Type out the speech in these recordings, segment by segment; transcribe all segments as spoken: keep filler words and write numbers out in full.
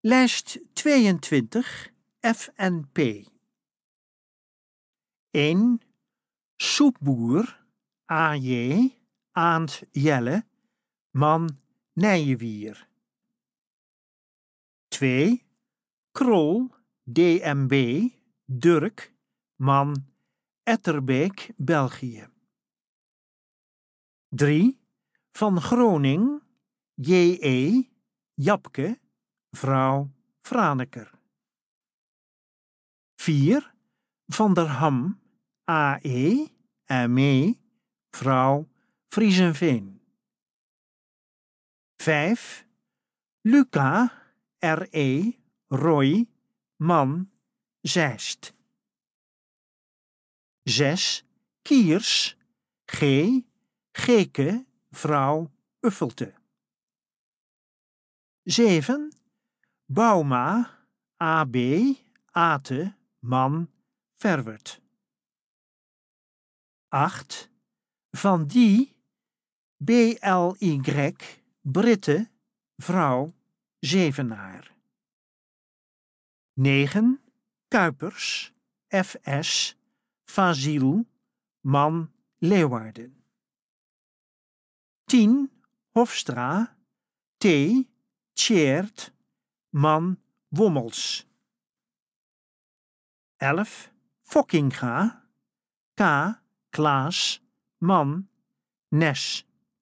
Lijst tweeëntwintig, F en P. één. Soepboer, A J, Aant Jelle, man Nijewier. twee. Krol, D M B, Durk, man Etterbeek, België. drie. Van Groning, J E, Japke, vrouw Franeker. vier. Van der Ham, A E, M E, vrouw Friesenveen. vijf. Luca, R E, Roy, man Zeist. zes. Kiers, G, Geke, vrouw Uffelte. zeven. Bauma, A B, Ate, man Verwert. acht. Van die, B L Y, Britte, vrouw Zevenaar. negen. Kuipers, F S, Faziel, man Leeuwarden. tien. Hofstra, T, Tjeerd, man Wommels. elf. Fokkinga, K, Klaas, man Nes.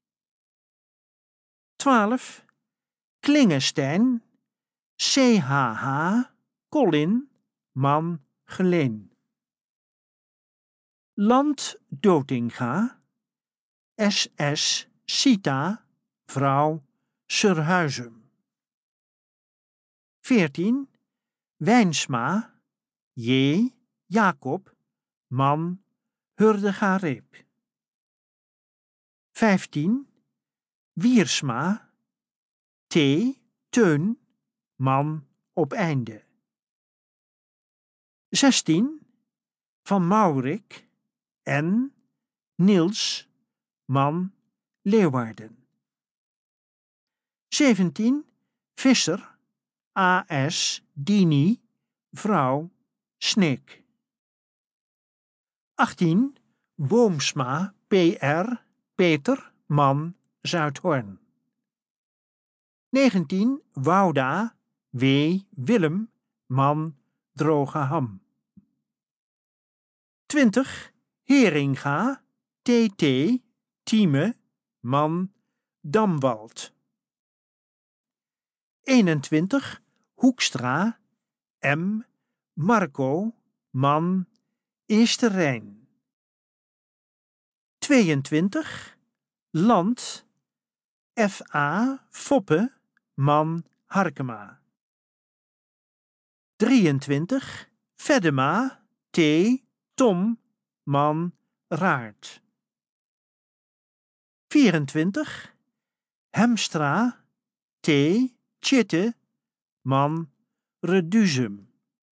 twaalf. Klingestein, C H H, Colin, man Geleen. Land Dotinga, S S, Sita, vrouw Surhuizum. veertien. Wijnsma, J, Jacob, man Hurdegareep. vijftien. Wiersma, T, Teun, man Opeinde. zestien. Van Maurik, N, Niels, man Leeuwarden. zeventien. Visser, A S, Dini, vrouw Sneek. achttien. Boomsma, P R, Peter, man Zuidhoorn. negentien. Wouda, W, Willem, man Drogeham. twintig. Heringa, T T, Tieme, man Damwald. eenentwintig. Hoekstra, M, Marco, man Eerste Rijn. tweeëntwintig. Land, F A, Foppe, man Harkema. drieëntwintig. Veddema, T, Tom, man Raart. vierentwintig. Hemstra, T, Tjitte, man Reduzum.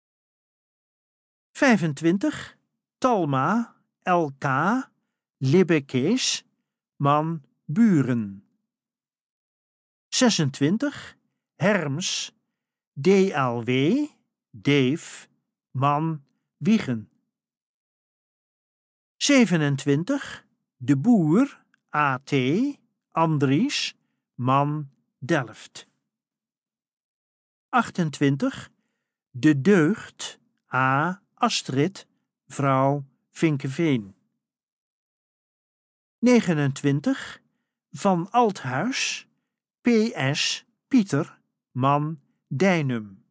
vijfentwintig. Talma, L K, Libbekees, man Buren. zesentwintig. Herms, D L W, Dave, man Wiegen. zevenentwintig. De Boer, A T, Andries, man Delft. achtentwintig. De Deugd, A, Astrid, vrouw Vinkeveen. negenentwintig. Van Althuis, P S, Pieter, man Deinum.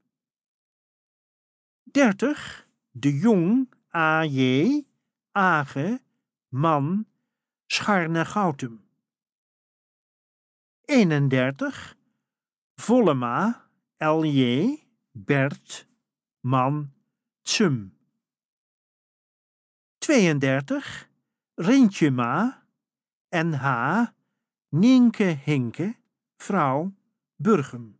dertig. De Jong, A J, Age, man Scharnegoutum. eenendertig. Vollema, L J, Bert, man Tsum. tweeëndertig. Rintjema, N H, Nienke Hinke, vrouw Burgum.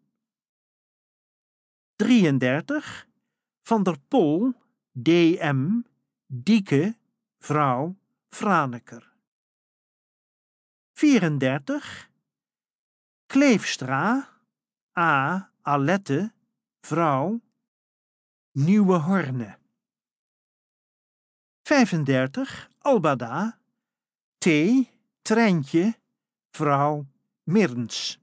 drieëndertig. Van der Pol, D M, Dieke, vrouw Franeker. vierendertig. Kleefstra, A, Alette, vrouw, Nieuwe Horne. vijfendertig Albada, T, Treintje, vrouw, Mirns.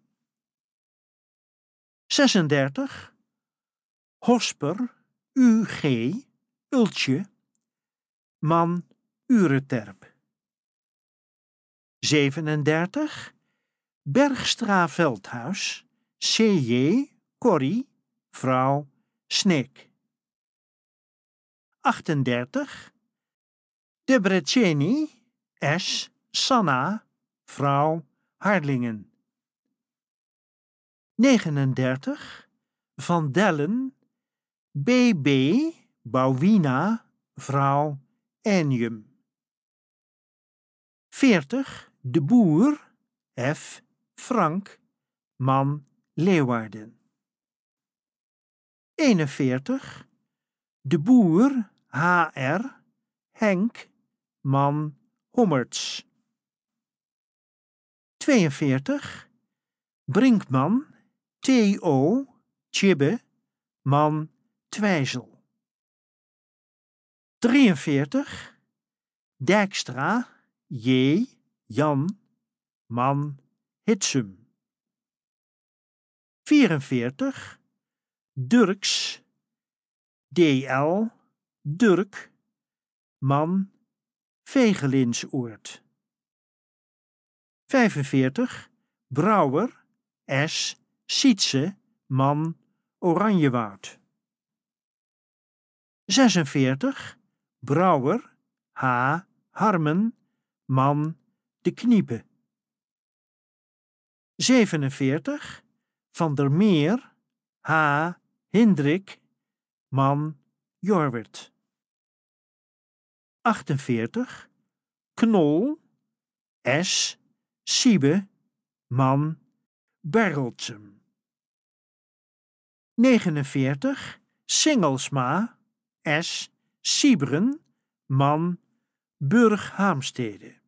zesendertig Hosper, U G, Ultje, man, Ureterp. zevenendertig Bergstra Veldhuis, C J, Corrie, vrouw, Sneek. achtendertig Debreceni, S, Sanna, vrouw, Harlingen. negenendertig Van Dellen, B B, Bouwina, vrouw, Enium. veertig De Boer, F, Frank, man, Leeuwarden. eenenveertig De Boer, H R, Henk, man, Hommerts. tweeënveertig Brinkman, T O, Tjibbe, man, Twijzel. drieënveertig Dijkstra, J, Jan, man, Hitsum. vierenveertig Durks, D L, Durk, man, Vegelinsoord. vijfenveertig Brouwer, S, Sietse, man, Oranjewoud. zesenveertig Brouwer, H, Harmen, man, De Kniepen. zevenenveertig Van der Meer, H, Hindrik, man, Jorwert. achtenveertig Knol, S, Siebe, man, Bergeltsum. negenenveertig Singelsma, S, Siebren, man, Burg Haamstede.